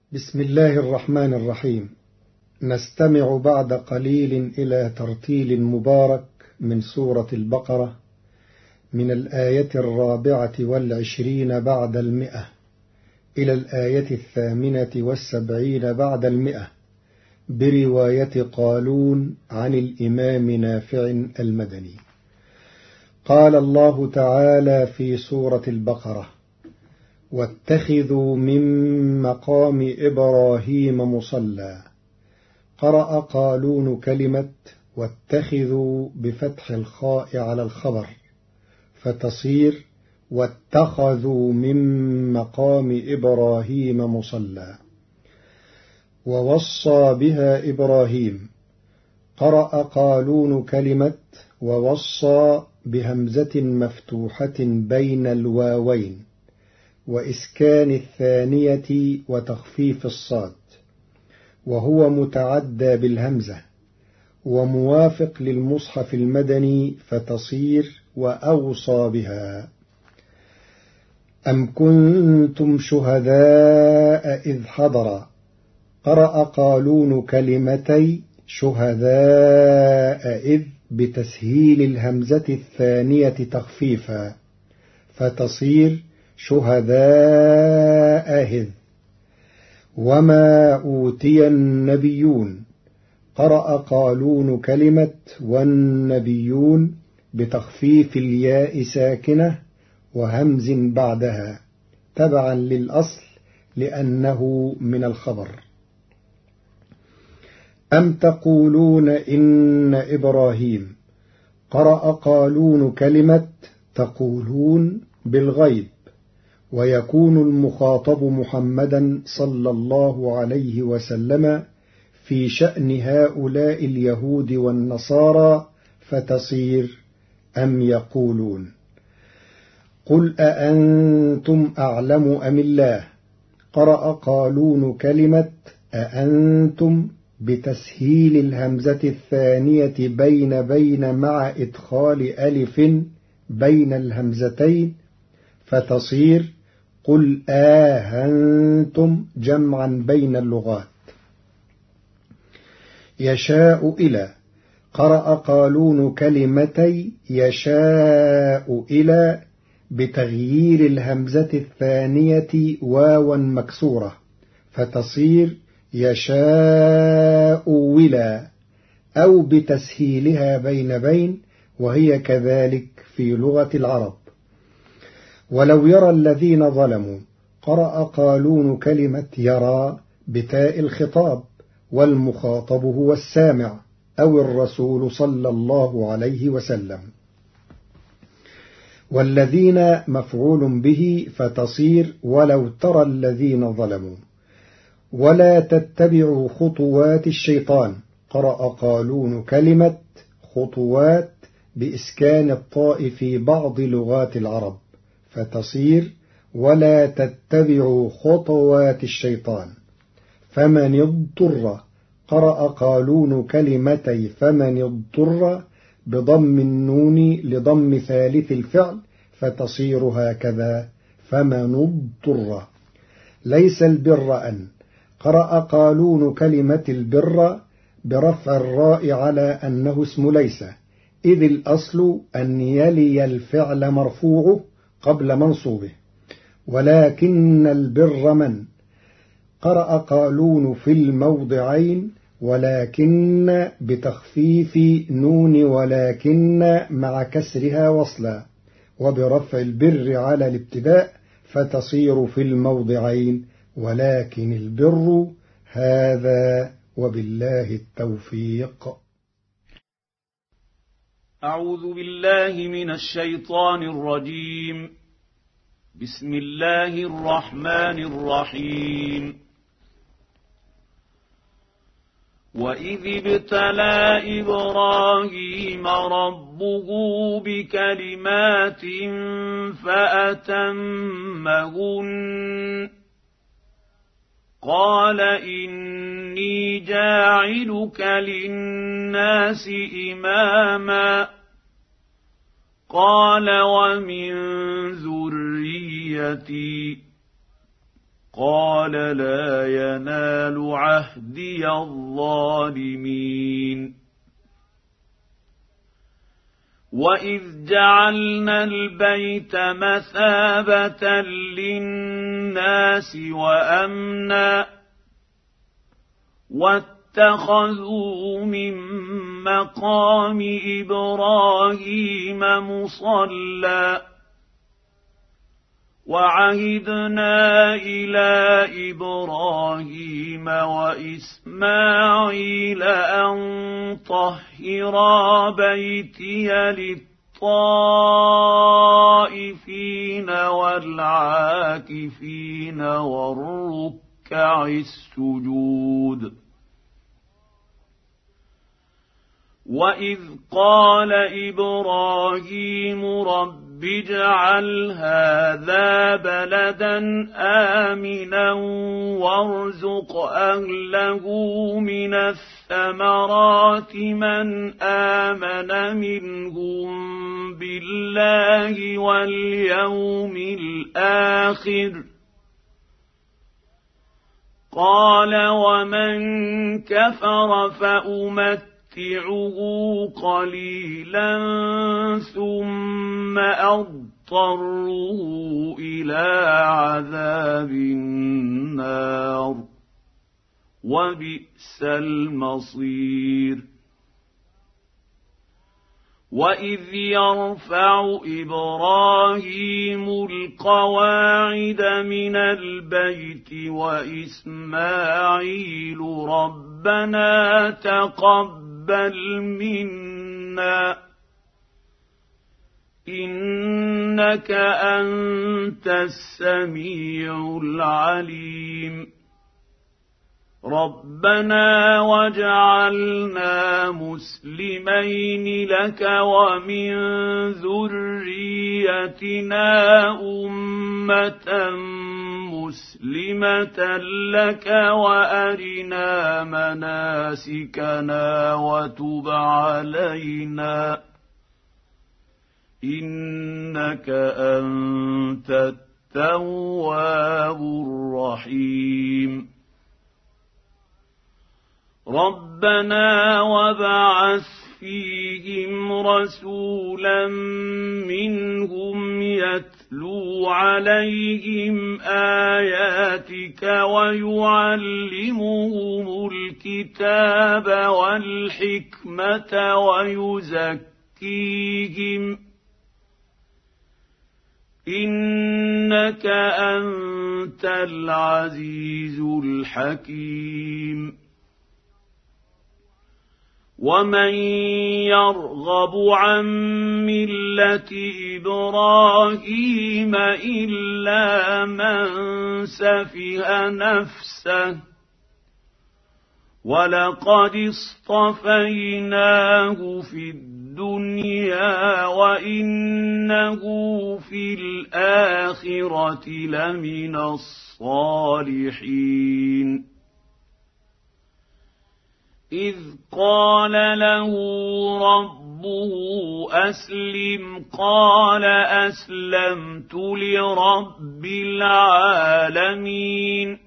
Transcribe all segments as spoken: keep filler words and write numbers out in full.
بسم الله الرحمن الرحيم. نستمع بعد قليل إلى ترتيل مبارك من سورة البقرة من الآية الرابعة والعشرين بعد المئة إلى الآية الثامنة والسبعين بعد المئة برواية قالون عن الإمام نافع المدني. قال الله تعالى في سورة البقرة: واتخذوا من مقام إبراهيم مصلى. قرأ قالون كلمة واتخذوا بفتح الخاء على الخبر فتصير واتخذوا من مقام إبراهيم مصلى. ووصى بها إبراهيم. قرأ قالون كلمة ووصى بهمزة مفتوحة بين الواوين وإسكان الثانية وتخفيف الصاد، وهو متعدى بالهمزة وموافق للمصحف المدني فتصير وأوصى بها. أم كنتم شهداء إذ حضر. قرأ قالون كلمتي شهداء إذ بتسهيل الهمزة الثانية تخفيفا فتصير شهداء إذ. وما أوتي النبيون. قرأ قالون كلمة والنبيون بتخفيف الياء ساكنة وهمز بعدها تبعا للأصل لأنه من الخبر. أم تقولون إن إبراهيم. قرأ قالون كلمة تقولون بالغيب، ويكون المخاطب محمدا صلى الله عليه وسلم في شأن هؤلاء اليهود والنصارى فتصير أم يقولون. قل أأنتم أعلم أم الله. قرأ قالون كلمة أأنتم بتسهيل الهمزة الثانية بين بين مع إدخال ألف بين الهمزتين فتصير قل آهنتم جمعا بين اللغات. يشاء إلى. قرأ قالون كلمتي يشاء إلى بتغيير الهمزة الثانية واوا مكسورة فتصير يشاء ولا، أو بتسهيلها بين بين وهي كذلك في لغة العرب. ولو يرى الذين ظلموا. قرأ قالون كلمة يرى بتاء الخطاب، والمخاطب هو السامع أو الرسول صلى الله عليه وسلم. والذين مفعول به فتصير ولو ترى الذين ظلموا. ولا تتبعوا خطوات الشيطان. قرأ قالون كلمة خطوات بإسكان الطاء في بعض لغات العرب فتصير ولا تتبعوا خطوات الشيطان. فمن اضطر. قرأ قالون كلمتي فمن اضطر بضم النون لضم ثالث الفعل فتصير هكذا فمن اضطر. ليس البر أن. قرأ قالون كلمة البر برفع الراء على أنه اسم ليس، إذ الأصل أن يلي الفعل مرفوعه قبل منصوبه. ولكن البر من. قرأ قالون في الموضعين ولكن بتخفيف نون ولكن مع كسرها وصلا، وبرفع البر على الابتداء فتصير في الموضعين ولكن البر. هذا وبالله التوفيق. أعوذ بالله من الشيطان الرجيم. بسم الله الرحمن الرحيم. وإذ ابتلى إبراهيم ربه بكلمات فأتمهن. قال إني جاعلك للناس إماما. قال ومن ذريتي. قال لا ينال عهدي الظالمين وإذ جعلنا البيت مثابة للناس وأمنا واتخذوا من مقام إبراهيم مصلى وعهدنا إلى إبراهيم وإسماعيل أن طهرا بيتي للطائفين والعاكفين والركع السجود وإذ قال إبراهيم رب اجعل هذا بلدا آمنا وارزق أهله من الثمرات من آمن منهم بالله واليوم الآخر قال ومن كفر فأمت قليلا ثم أضطره إلى عذاب النار وبئس المصير وإذ يرفع إبراهيم القواعد من البيت وإسماعيل ربنا تقبل بل منا إنك أنت السميع العليم ربنا واجعلنا مسلمين لك ومن ذريتنا أمة مسلمة لك وأرنا مناسكنا وتب علينا إنك أنت التواب الرحيم ربنا وابعث فيهم رسولا منهم يتلو عليهم آياتك ويعلمهم الكتاب والحكمة ويزكيهم إنك أنت العزيز الحكيم ومن يرغب عن ملة إبراهيم إلا من سفه نفسه ولقد اصطفيناه في الدنيا وإنه في الآخرة لمن الصالحين إذ قال له ربه أسلم قال أسلمت لرب العالمين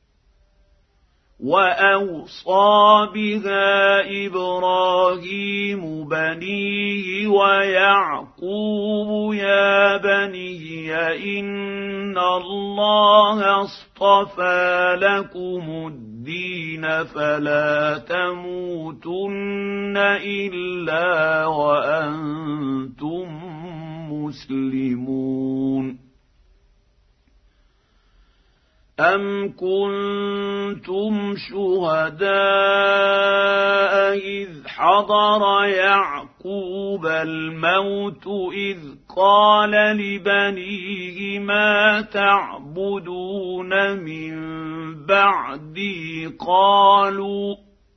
وأوصى بها إبراهيم بنيه ويعقوب يا بني إن الله اصطفى لكم الدين فلا تموتن إلا وأنتم مسلمون أم كنتم شهداء إذ حضر يعقوب الموت إذ قال لبنيه ما تعبدون من بعدي قالوا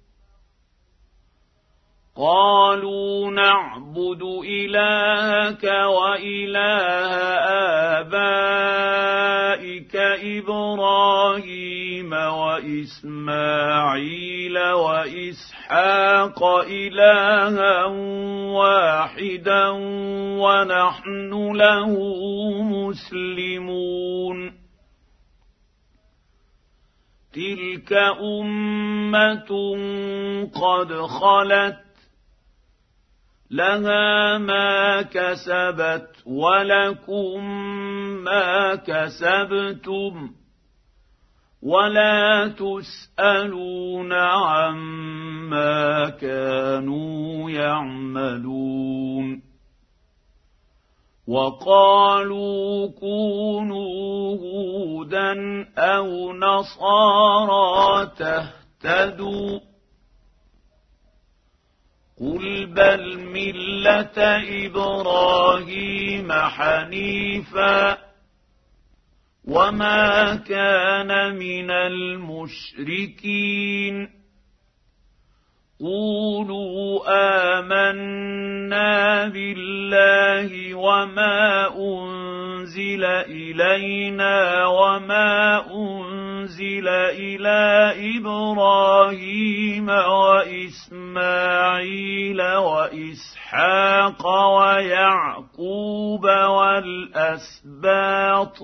قالوا نعبد إلهك وإله آبائك إبراهيم وإسماعيل وإسحاق إلها واحدا ونحن له مسلمون تلك أمة قد خلت لها ما كسبت ولكم ما كسبتم ولا تسألون عما كانوا يعملون وقالوا كونوا هودا أو نصارى تهتدوا قل بل ملة إبراهيم حنيفا وما كان من المشركين قولوا آمنا بالله وما أنزل إلينا وما أنزل إلى إبراهيم وإسماعيل وإسحاق ويعقوب والأسباط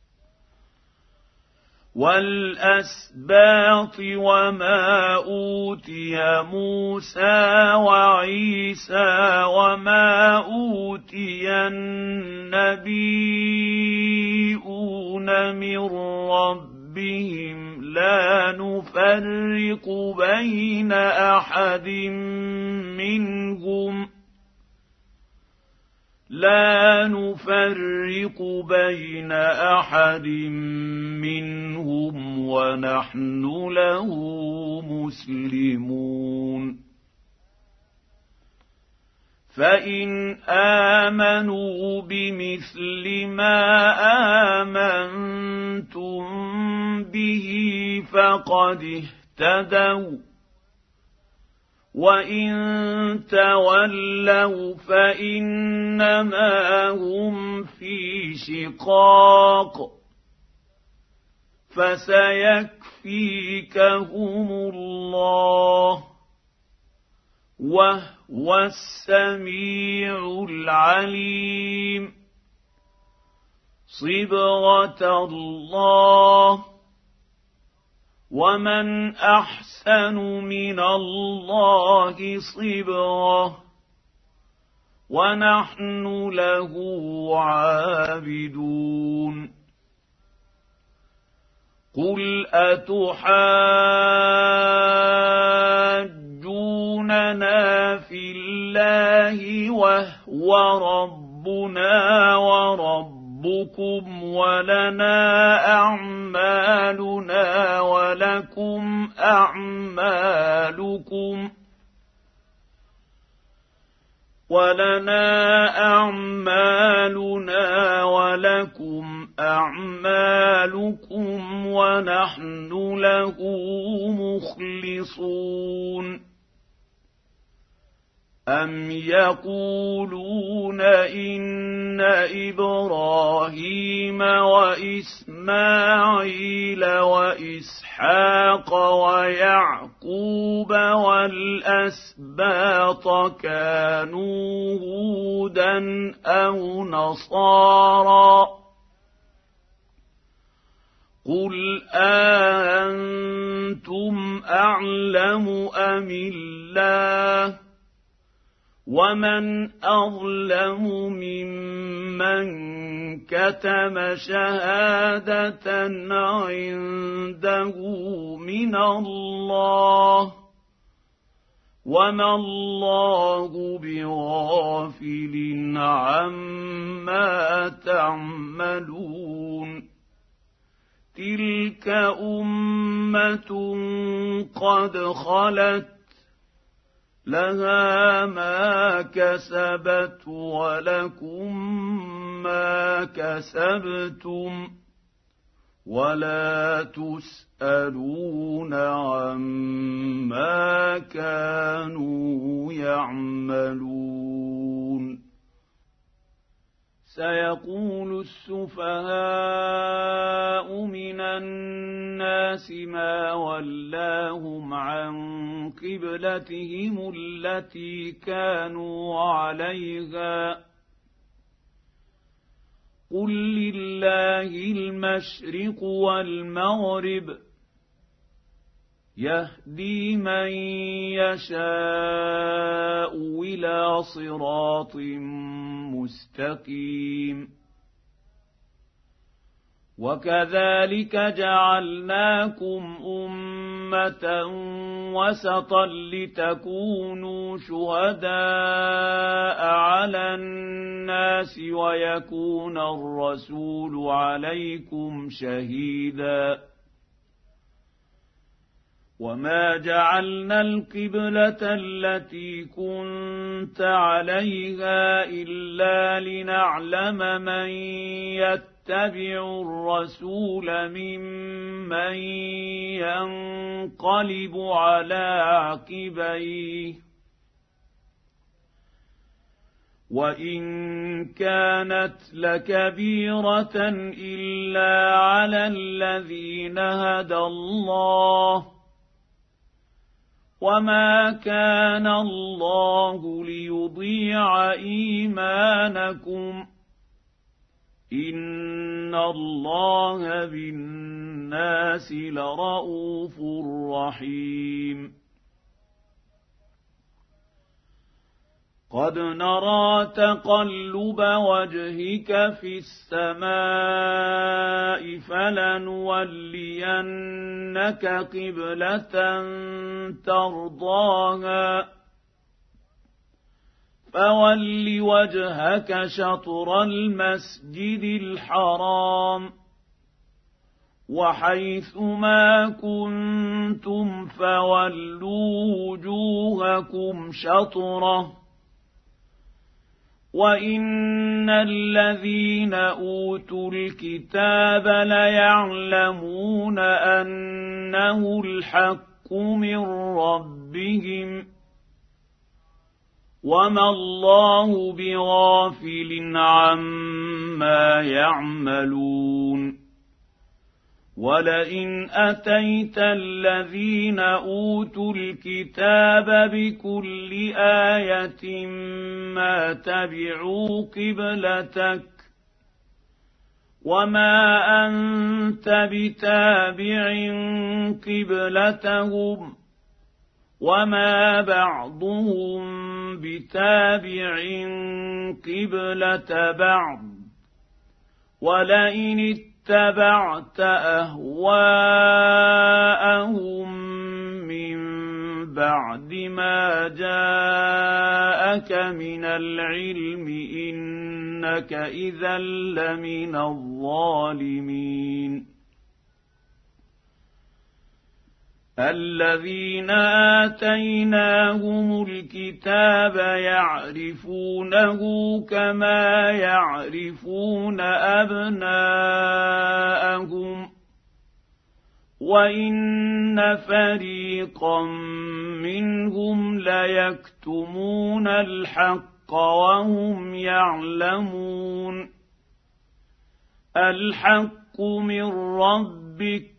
والأسباط وما أوتي موسى وعيسى وما أوتي النبيون من ربهم لا نفرق بين أحد منهم لا نفرق بين أحد منهم ونحن له مسلمون فإن آمنوا بمثل ما آمنتم به فقد اهتدوا وإن تولوا فإنما هم في شقاق فسيكفيكهم الله وهو السميع العليم صبغة الله ومن أحسن من الله صبغة ونحن له عابدون قل أتحاجوننا في الله وهو ربنا ورب ربكم ولنا أعمالنا ولكم أعمالكم ولنا أعمالنا ولكم أعمالكم ونحن له مخلصون أم يقولون إن إبراهيم وإسماعيل وإسحاق ويعقوب والأسباط كانوا هودا أو نصارى قل أأنتم أعلم أم الله ومن أظلم ممن كتم شهادة عنده من الله وما الله بغافل عما تعملون تلك أمة قد خلت لها ما كسبت ولكم ما كسبتم ولا تسألون عما كانوا يعملون سيقول السفهاء من الناس ما ولاهم عن قبلتهم التي كانوا عليها قل لله المشرق والمغرب يهدي من يشاء إلى صراط مستقيم وكذلك جعلناكم أمة وسطا لتكونوا شهداء على الناس ويكون الرسول عليكم شهيدا وما جعلنا القبلة التي كنت عليها إلا لنعلم من يتبع الرسول ممن ينقلب على عقبيه وإن كانت لكبيرة إلا على الذين هدى الله وما كان الله ليضيع إيمانكم إن الله بالناس لرءوف رحيم قد نرى تقلب وجهك في السماء فلنولينك قبلة ترضاها فول وجهك شطر المسجد الحرام وحيث ما كنتم فولوا وجوهكم شطره وإن الذين أوتوا الكتاب ليعلمون أنه الحق من ربهم وما الله بغافل عما يعملون ولئن أتيت الذين أوتوا الكتاب بكل آية ما تبعوا قبلتك وما أنت بتابع قبلتهم وما بعضهم بتابع قبلة بعض ولئن اتبعت أهواءهم من بعد ما جاءك من العلم إنك إذا لمن الظالمين الذين آتيناهم الكتاب يعرفونه كما يعرفون أبناءهم وإن فريقا منهم ليكتمون الحق وهم يعلمون الحق من ربك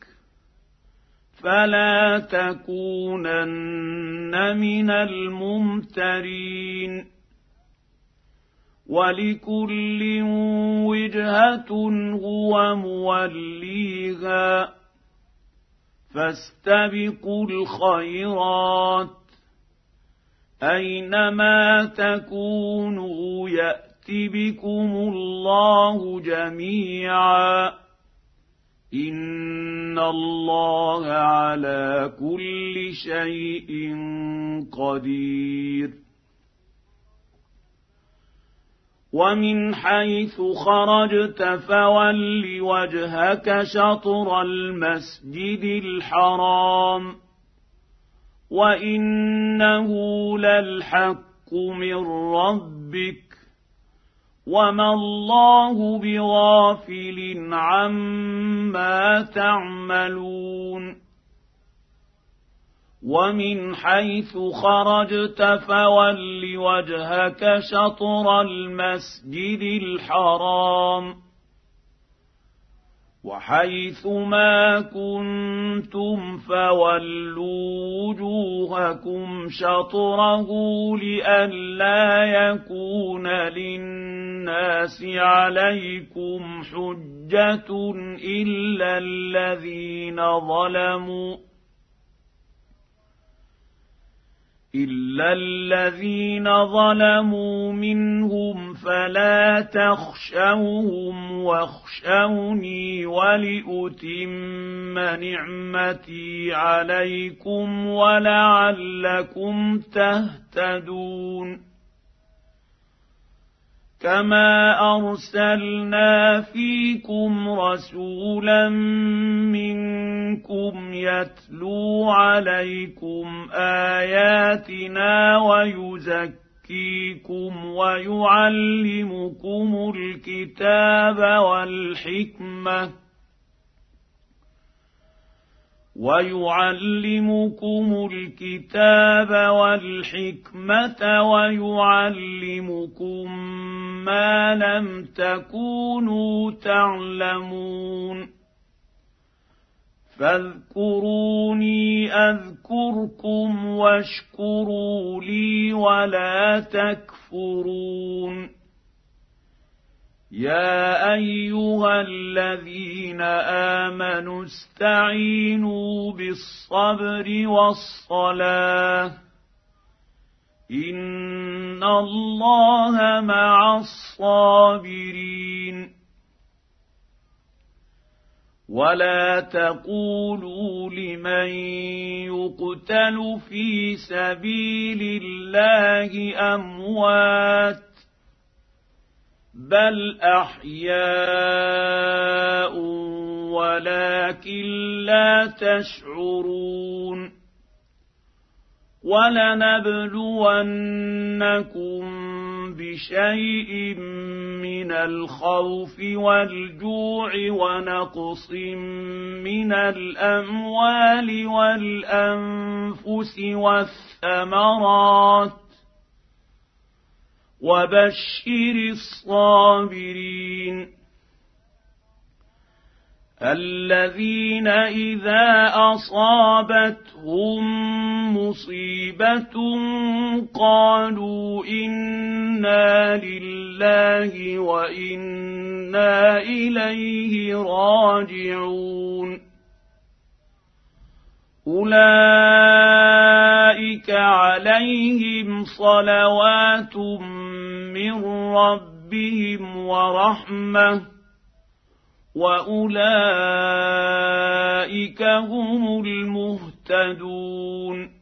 فلا تكونن من الممترين ولكل وجهة هو موليها فاستبقوا الخيرات أينما تكونوا يأت بكم الله جميعا إن الله على كل شيء قدير ومن حيث خرجت فول وجهك شطر المسجد الحرام وإنه للحق من ربك وما الله بغافل عما تعملون ومن حيث خرجت فول وجهك شطر المسجد الحرام وحيث ما كنتم فولوا وجوهكم شطره لئلا يكون للناس عليكم حجة إلا الذين ظلموا إلا الذين ظلموا منهم فلا تخشوهم واخشوني ولأتم نعمتي عليكم ولعلكم تهتدون كما أرسلنا فيكم رسولا منكم يتلو عليكم آياتنا ويزكيكم ويعلمكم الكتاب والحكمة ويعلمكم الكتاب والحكمة ويعلمكم ما لم تكونوا تعلمون فاذكروني أذكركم واشكروا لي ولا تكفرون يا أيها الذين آمنوا استعينوا بالصبر والصلاة إن الله مع الصابرين ولا تقولوا لمن يقتل في سبيل الله أموات بل أحياء ولكن لا تشعرون ولنبلونكم بشيء من الخوف والجوع ونقص من الأموال والأنفس والثمرات وبشر الصابرين الذين إذا أصابتهم مصيبة قالوا إنا لله وإنا إليه راجعون أولئك عليهم صلوات من ربهم ورحمة وأولئك هم المهتدون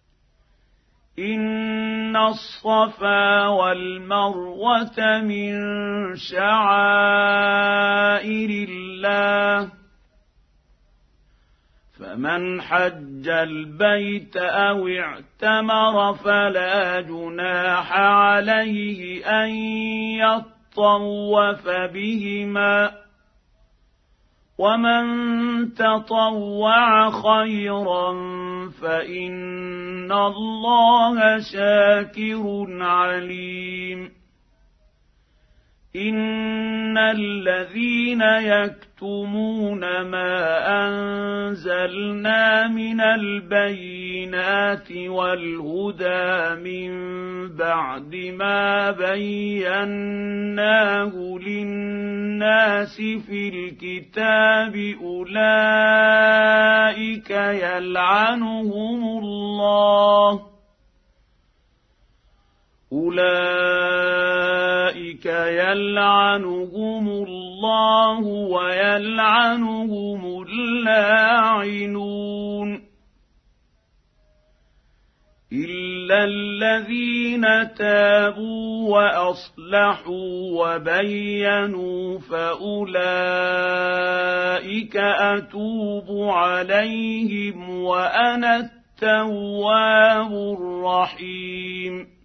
إن الصفا والمروة من شعائر الله فمن حج البيت أو اعتمر فلا جناح عليه أن يطوف بهما ومن تطوع خيرا فإن الله شاكر عليم إن الذين يكتمون ما أنزلنا من البينات والهدى من بعد ما بيناه للناس في الكتاب أولئك يلعنهم الله أولئك يلعنهم الله ويلعنهم اللاعنون إلا الذين تابوا وأصلحوا وبينوا فأولئك أتوب عليهم وأنا التواب الرحيم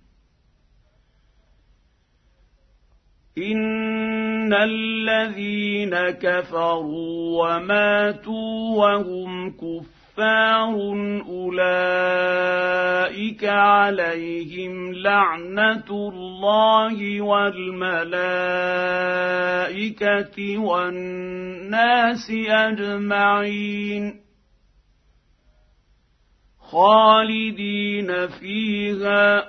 إن الذين كفروا وماتوا وهم كفار أولئك عليهم لعنة الله والملائكة والناس أجمعين خالدين فيها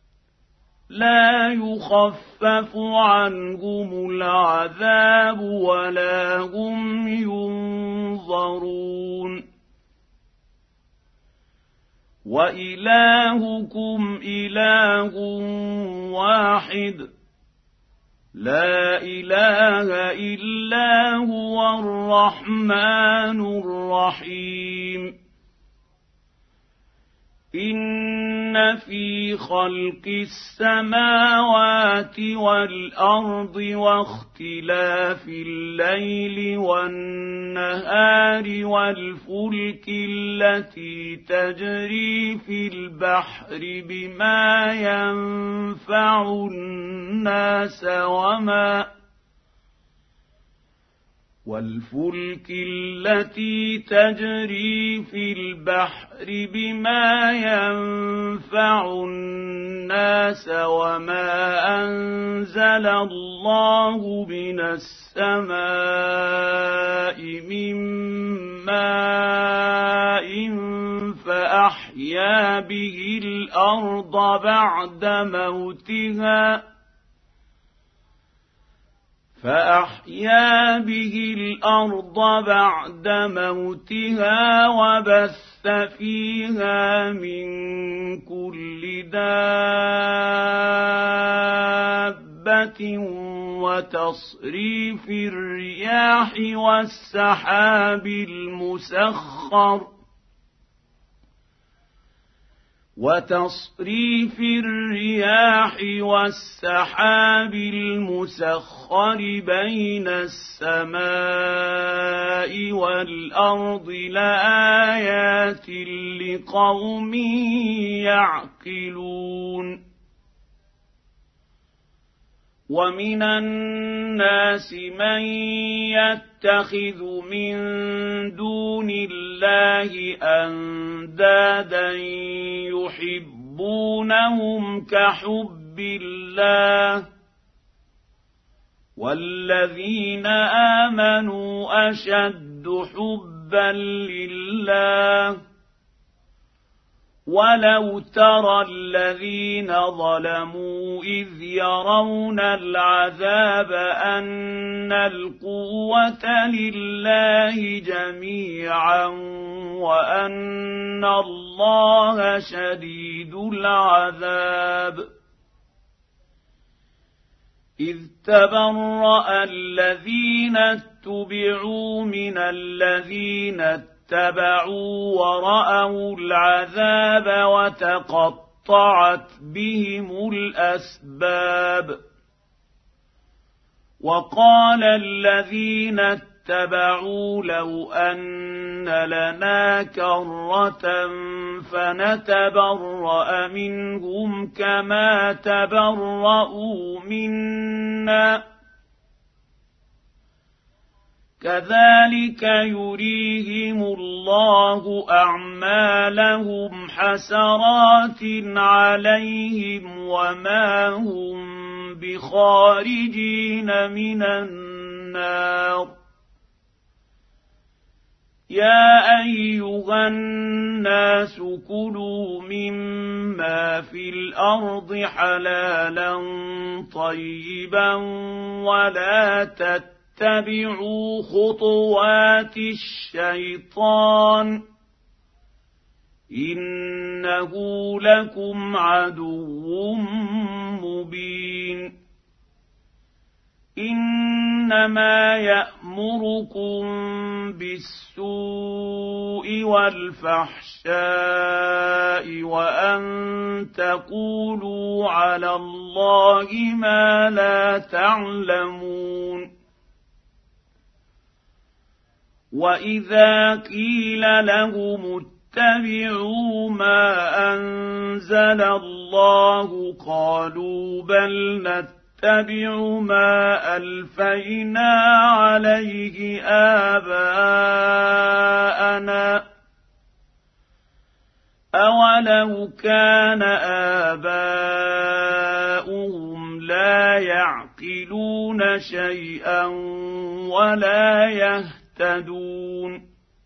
لا يخفف عنهم العذاب ولا هم ينظرون وإلهكم إله واحد لا إله إلا هو الرحمن الرحيم إن في خلق السماوات والأرض واختلاف الليل والنهار والفلك التي تجري في البحر بما ينفع الناس وما والفلك التي تجري في البحر بما ينفع الناس وما أنزل الله من السماء من ماء فأحيا به الأرض بعد موتها فأحيا به الأرض بعد موتها وبث فيها من كل دابة وتصريف الرياح والسحاب المسخر وتصريف الرياح والسحاب المسخر بين السماء والأرض لآيات لقوم يعقلون ومن الناس من يتخذ من دون الله أندادا يحبونهم كحب الله والذين آمنوا أشد حبا لله ولو ترى الذين ظلموا إذ يرون العذاب أن القوة لله جميعا وأن الله شديد العذاب إذ تبرأ الذين اتبعوا من الذين اتبعوا ورأوا العذاب وتقطعت بهم الأسباب وقال الذين اتبعوا لو أن لنا كرة فنتبرأ منهم كما تبرأوا منا كذلك يريهم الله أعمالهم حسرات عليهم وما هم بخارجين من النار يا أيها الناس كلوا مما في الأرض حلالا طيبا ولا تتبعوا اتبعوا خطوات الشيطان إنه لكم عدو مبين إنما يأمركم بالسوء والفحشاء وأن تقولوا على الله ما لا تعلمون وإذا قيل لهم اتبعوا ما أنزل الله قالوا بل نتبع ما ألفينا عليه آباءنا أولو كان آباؤهم لا يعقلون شيئا ولا يهتدون يهتدون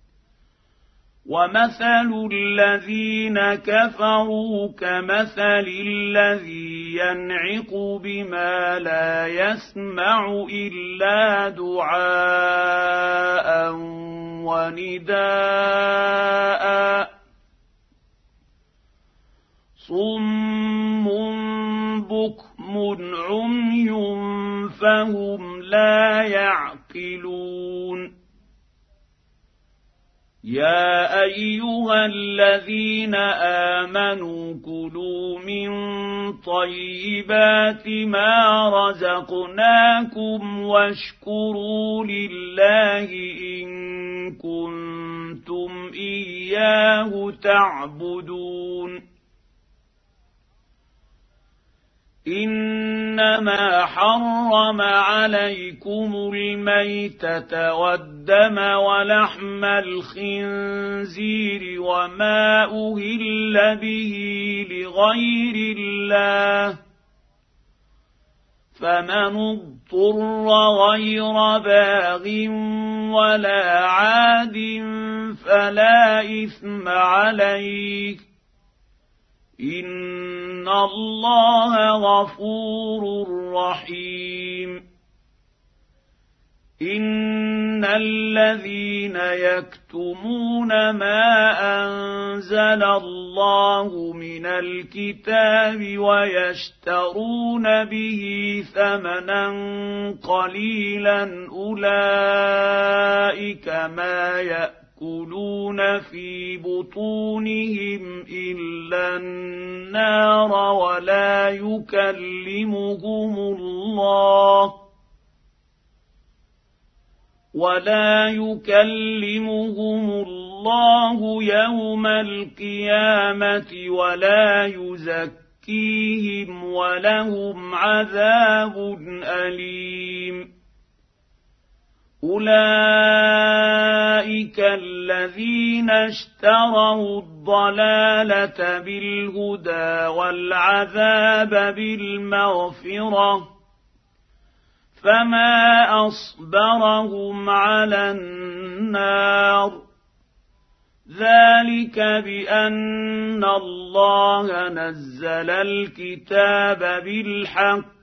ومثل الذين كفروا كمثل الذي ينعق بما لا يسمع إلا دعاء ونداء صم بكم عمي فهم لا يعقلون يا أيها الذين آمنوا كلوا من طيبات ما رزقناكم واشكروا لله إن كنتم إياه تعبدون إنما حرم عليكم الميتة والدم ولحم الخنزير وما أهل به لغير الله فمن اضطر غير باغ ولا عاد فلا إثم عليه إن الله غفور رحيم إن الذين يكتمون ما أنزل الله من الكتاب ويشترون به ثمنا قليلا أولئك ما يأكلون يأكلون في بطونهم إلا النار ولا يكلمهم الله ولا يكلمهم الله يوم القيامة ولا يزكيهم ولهم عذاب أليم أولئك الذين اشتروا الضلالة بالهدى والعذاب بالمغفرة فما أصبرهم على النار ذلك بأن الله نزل الكتاب بالحق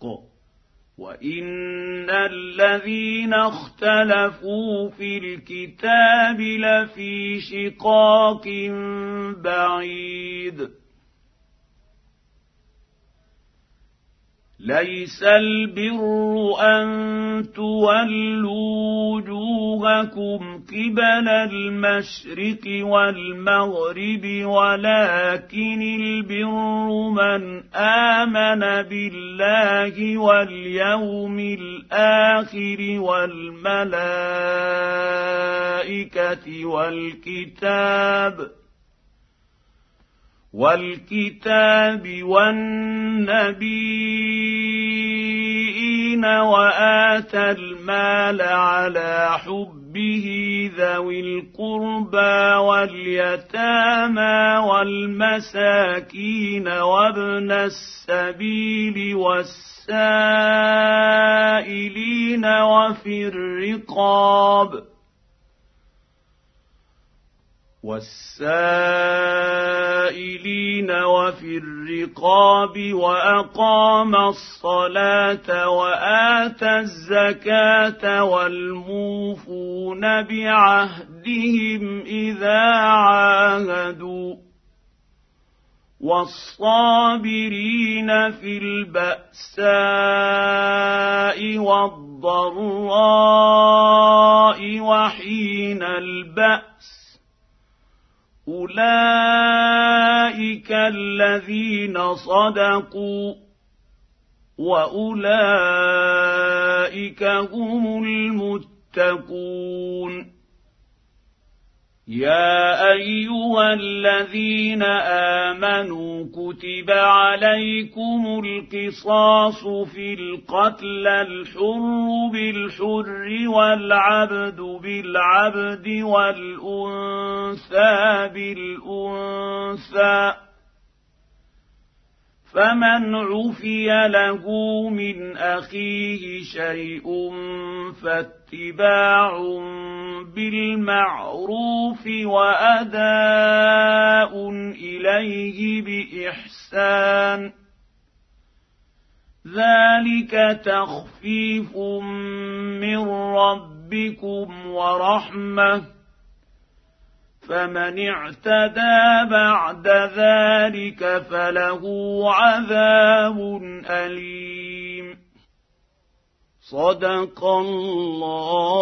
وإن الذين اختلفوا في الكتاب لفي شقاق بعيد ليس البر أن تولوا وجوهكم قبل المشرق والمغرب ولكن البر من آمن بالله واليوم الآخر والملائكة والكتاب والكتاب والنبيين وآتى المال على حبه ذوي القربى واليتامى والمساكين وابن السبيل والسائلين وفي الرقاب والسائلين وفي الرقاب وأقام الصلاة وآتى الزكاة والموفون بعهدهم إذا عاهدوا والصابرين في البأساء والضراء وحين البأس أولئك الذين صدقوا وأولئك هم المتقون يا أيها الذين آمنوا كتب عليكم القصاص في القتلى الحر بالحر والعبد بالعبد والأنثى بالأنثى فمن عفي له من أخيه شيء فاتباع بالمعروف وأداء إليه بإحسان ذلك تخفيف من ربكم ورحمة فمن اعتدى بعد ذلك فله عذاب أليم. صدق الله